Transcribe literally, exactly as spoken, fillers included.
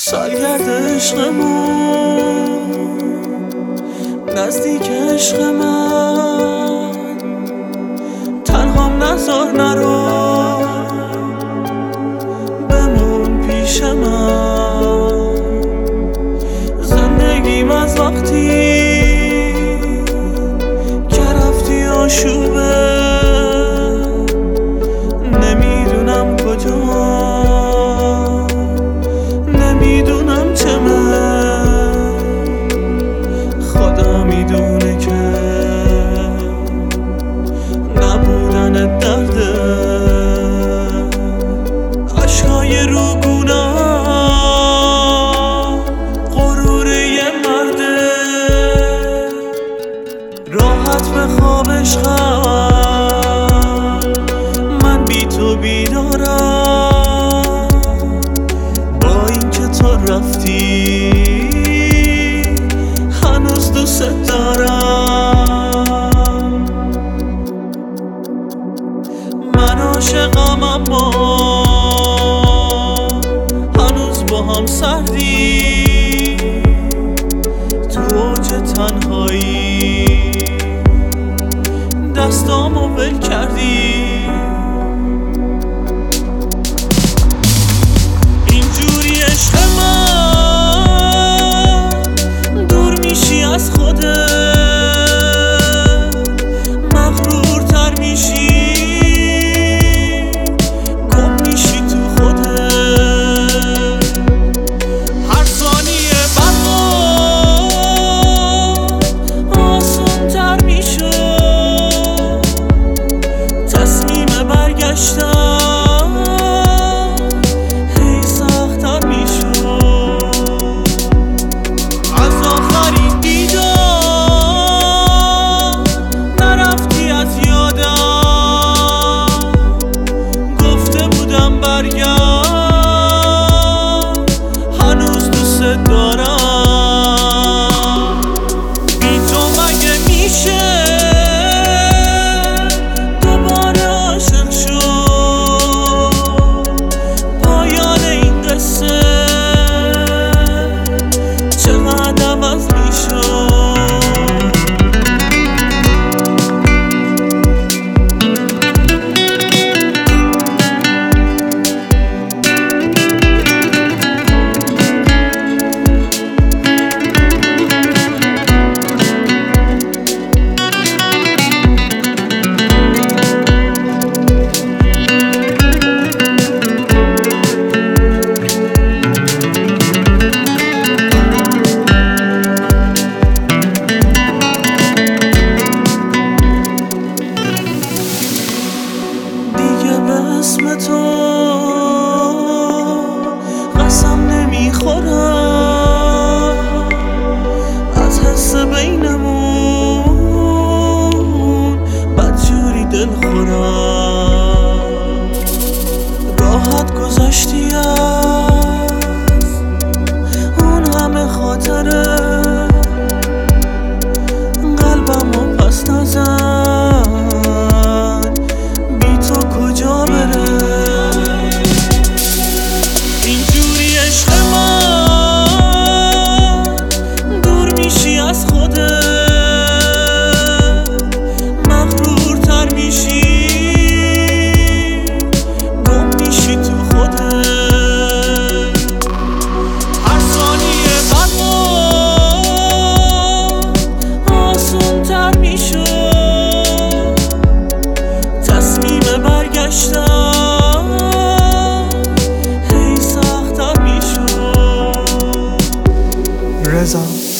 سالگرد عشقمون نزدیک عشق من، تنهام نذار نرو بمون پیش من. زندگیم از وقتی که رفتی آشوبه، نمیدونم کجا، نمیدونم چمه، خدا میدونه که نبودن درده. عشقای روگونم غرور یه مرده، راحت به خوابش خم، من بی تو بیدارم. با این که تو رفتی هنوز دوست دارم. من عاشقم اما هنوز با هم سردی، تو اوج تنهایی دستامو ول کردی. اینجوری عشق من دور میشی از خودت، مغرورتر میشی، گم میشی تو خودت. هر ثانیه برام آسون تر میشد، تصمیم برگشتن هی سخت‌تر میشد. از آخرین دیدار نرفتی از یادم، گفته بودم برگرد، هنوز دوست دارم. بی تو مگه میشه دوباره عاشق شد؟ پایان این قصه چقدر عوض میشد. اسم تو قسم نمیخورم، از حس بینمون بدجوری دل خورم. راحت گذشتی از اون همه خاطره، قلبمو پس نزن، بی تو کجا بره. اینجوری عشق من دور میشی از خودت، مغرورتر میشی، گم میشی تو خودت. هر ثانیه برام آسون تر میشد، تصمیم برگشتن هی سخت‌تر میشد. رضا